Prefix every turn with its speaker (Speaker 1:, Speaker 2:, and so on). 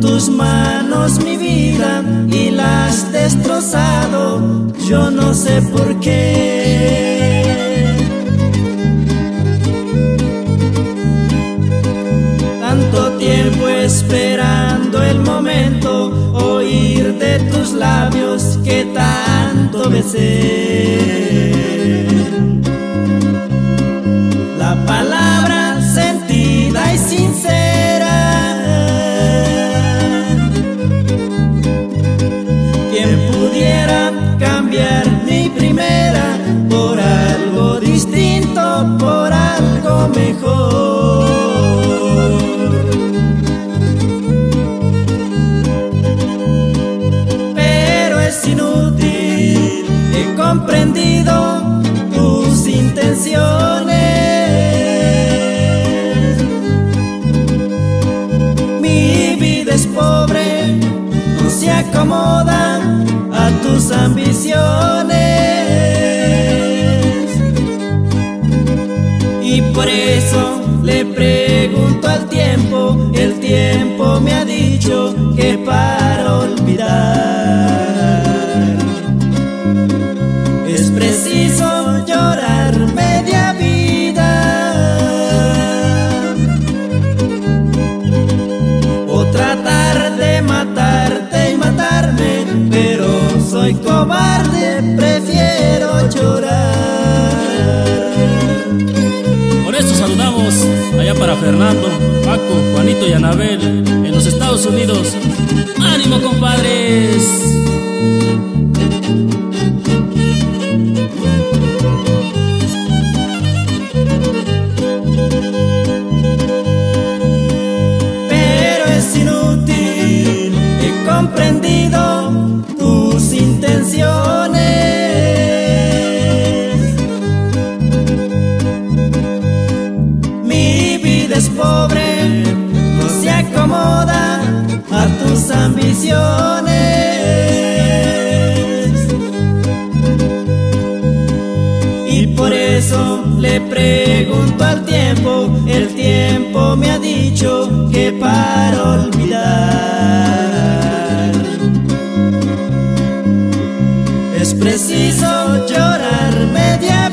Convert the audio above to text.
Speaker 1: tus manos mi vida y la has destrozado, yo no sé por qué. Tanto tiempo esperando el momento, oír de tus labios que tanto besé. La palabra sentida y sincera, ¿quién pudiera cambiar mi primera por algo distinto, por algo mejor? Pero es inútil, he comprendido tus intenciones. Mi vida es pobre, no se acomoda a tus ambiciones, y por eso le pregunto al tiempo. El tiempo me ha dicho que para olvidar es preciso llorar media vida, o tratar de matarte y matarme, pero soy cobarde, prefiero llorar.
Speaker 2: Por eso saludamos allá para Fernando, Paco, Juanito y Anabel en los Estados Unidos. ¡Ánimo, compadres!
Speaker 1: Pero es inútil, he comprendido tus intenciones. Mi vida es pobre, no se acomoda a tus ambiciones, y por eso le pregunto al tiempo. El tiempo me ha dicho que para olvidar es preciso llorar media